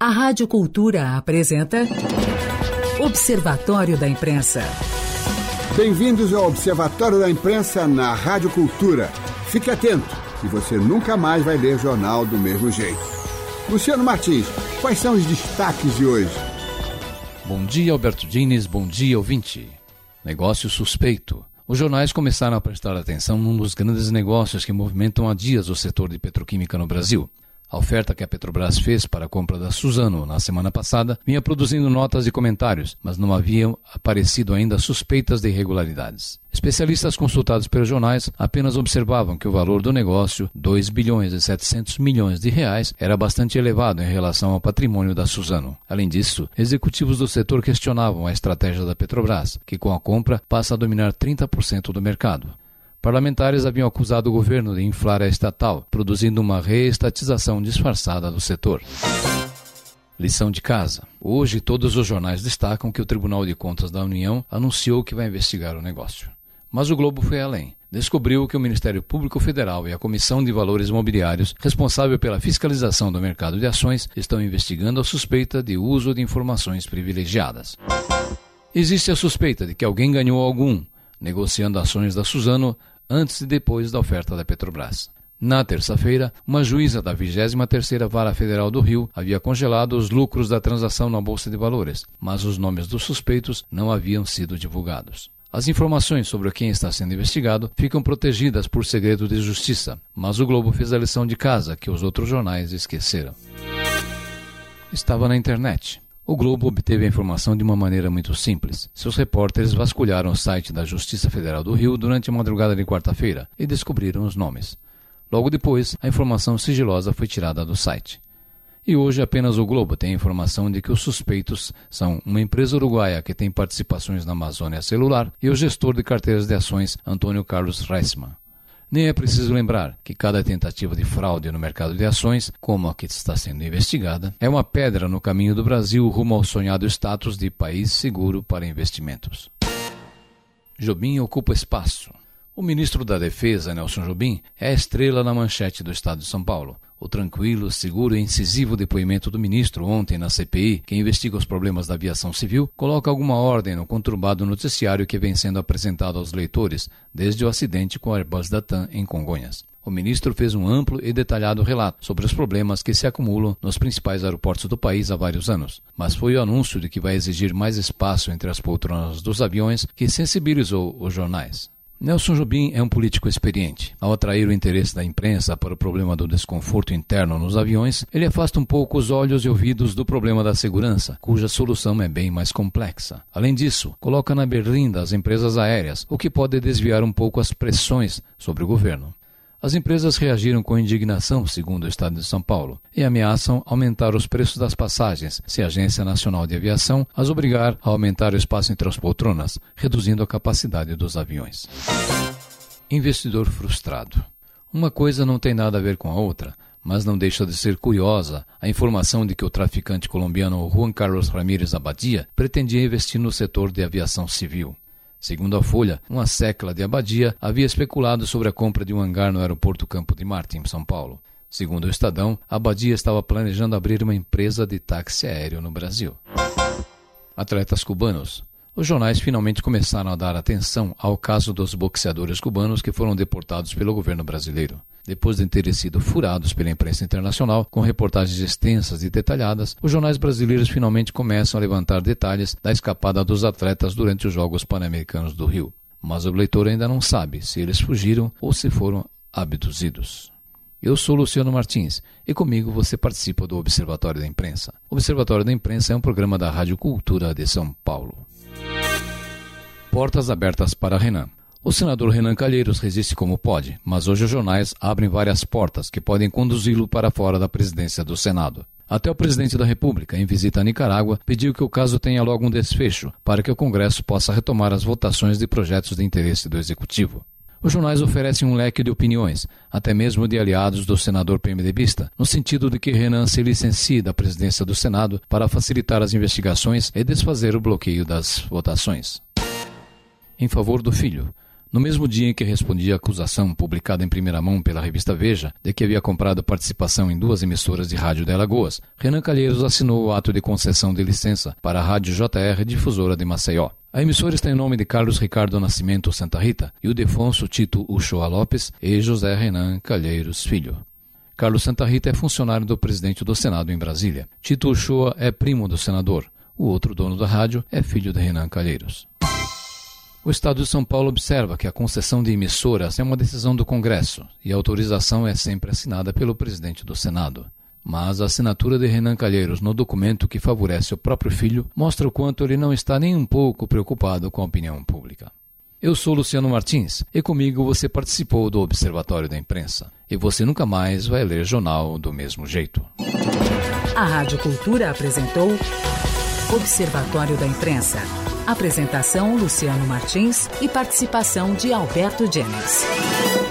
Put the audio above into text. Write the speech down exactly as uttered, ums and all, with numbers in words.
A Rádio Cultura apresenta Observatório da Imprensa. Bem-vindos ao Observatório da Imprensa na Rádio Cultura. Fique atento, que você nunca mais vai ler jornal do mesmo jeito. Luciano Martins, quais são os destaques de hoje? Bom dia, Alberto Diniz, bom dia, ouvinte. Negócio suspeito. Os jornais começaram a prestar atenção num dos grandes negócios que movimentam há dias o setor de petroquímica no Brasil. A oferta que a Petrobras fez para a compra da Suzano na semana passada vinha produzindo notas e comentários, mas não haviam aparecido ainda suspeitas de irregularidades. Especialistas consultados pelos jornais apenas observavam que o valor do negócio, dois bilhões e setecentos milhões de reais, era bastante elevado em relação ao patrimônio da Suzano. Além disso, executivos do setor questionavam a estratégia da Petrobras, que com a compra passa a dominar trinta por cento do mercado. Parlamentares haviam acusado o governo de inflar a estatal, produzindo uma reestatização disfarçada do setor. Lição de casa. Hoje, todos os jornais destacam que o Tribunal de Contas da União anunciou que vai investigar o negócio. Mas o Globo foi além. Descobriu que o Ministério Público Federal e a Comissão de Valores Mobiliários, responsável pela fiscalização do mercado de ações, estão investigando a suspeita de uso de informações privilegiadas. Existe a suspeita de que alguém ganhou algum negociando ações da Suzano antes e depois da oferta da Petrobras. Na terça-feira, uma juíza da vigésima terceira Vara Federal do Rio havia congelado os lucros da transação na Bolsa de Valores, mas os nomes dos suspeitos não haviam sido divulgados. As informações sobre quem está sendo investigado ficam protegidas por segredo de justiça, mas o Globo fez a lição de casa que os outros jornais esqueceram. Estava na internet. O Globo obteve a informação de uma maneira muito simples. Seus repórteres vasculharam o site da Justiça Federal do Rio durante a madrugada de quarta-feira e descobriram os nomes. Logo depois, a informação sigilosa foi tirada do site. E hoje apenas o Globo tem a informação de que os suspeitos são uma empresa uruguaia que tem participações na Amazônia Celular e o gestor de carteiras de ações Antônio Carlos Reisman. Nem é preciso lembrar que cada tentativa de fraude no mercado de ações, como a que está sendo investigada, é uma pedra no caminho do Brasil rumo ao sonhado status de país seguro para investimentos. Jobim ocupa espaço. O ministro da Defesa, Nelson Jobim, é a estrela na manchete do Estado de São Paulo. O tranquilo, seguro e incisivo depoimento do ministro ontem na C P I, que investiga os problemas da aviação civil, coloca alguma ordem no conturbado noticiário que vem sendo apresentado aos leitores desde o acidente com o Airbus da TAM em Congonhas. O ministro fez um amplo e detalhado relato sobre os problemas que se acumulam nos principais aeroportos do país há vários anos, mas foi o anúncio de que vai exigir mais espaço entre as poltronas dos aviões que sensibilizou os jornais. Nelson Jobim é um político experiente. Ao atrair o interesse da imprensa para o problema do desconforto interno nos aviões, ele afasta um pouco os olhos e ouvidos do problema da segurança, cuja solução é bem mais complexa. Além disso, coloca na berlinda as empresas aéreas, o que pode desviar um pouco as pressões sobre o governo. As empresas reagiram com indignação, segundo o Estado de São Paulo, e ameaçam aumentar os preços das passagens se a Agência Nacional de Aviação as obrigar a aumentar o espaço entre as poltronas, reduzindo a capacidade dos aviões. Investidor frustrado. Uma coisa não tem nada a ver com a outra, mas não deixa de ser curiosa a informação de que o traficante colombiano Juan Carlos Ramírez Abadia pretendia investir no setor de aviação civil. Segundo a Folha, uma sécula de Abadia havia especulado sobre a compra de um hangar no aeroporto Campo de Marte, em São Paulo. Segundo o Estadão, Abadia estava planejando abrir uma empresa de táxi aéreo no Brasil. Atletas cubanos. Os jornais finalmente começaram a dar atenção ao caso dos boxeadores cubanos que foram deportados pelo governo brasileiro. Depois de terem sido furados pela imprensa internacional, com reportagens extensas e detalhadas, os jornais brasileiros finalmente começam a levantar detalhes da escapada dos atletas durante os Jogos Pan-Americanos do Rio. Mas o leitor ainda não sabe se eles fugiram ou se foram abduzidos. Eu sou Luciano Martins e comigo você participa do Observatório da Imprensa. O Observatório da Imprensa é um programa da Rádio Cultura de São Paulo. Portas abertas para Renan. O senador Renan Calheiros resiste como pode, mas hoje os jornais abrem várias portas que podem conduzi-lo para fora da presidência do Senado. Até o presidente da República, em visita a Nicarágua, pediu que o caso tenha logo um desfecho para que o Congresso possa retomar as votações de projetos de interesse do Executivo. Os jornais oferecem um leque de opiniões, até mesmo de aliados do senador PMDBista, no sentido de que Renan se licencie da presidência do Senado para facilitar as investigações e desfazer o bloqueio das votações. Em favor do filho. No mesmo dia em que respondia à acusação publicada em primeira mão pela revista Veja de que havia comprado participação em duas emissoras de rádio de Alagoas, Renan Calheiros assinou o ato de concessão de licença para a Rádio J R, difusora de Maceió. A emissora está em nome de Carlos Ricardo Nascimento Santa Rita e o Defonso Tito Uchoa Lopes e José Renan Calheiros Filho. Carlos Santa Rita é funcionário do presidente do Senado em Brasília. Tito Uchoa é primo do senador. O outro dono da rádio é filho de Renan Calheiros. O Estado de São Paulo observa que a concessão de emissoras é uma decisão do Congresso e a autorização é sempre assinada pelo presidente do Senado. Mas a assinatura de Renan Calheiros no documento que favorece o próprio filho mostra o quanto ele não está nem um pouco preocupado com a opinião pública. Eu sou Luciano Martins e comigo você participou do Observatório da Imprensa. E você nunca mais vai ler jornal do mesmo jeito. A Rádio Cultura apresentou Observatório da Imprensa. Apresentação Luciano Martins e participação de Alberto Jennings.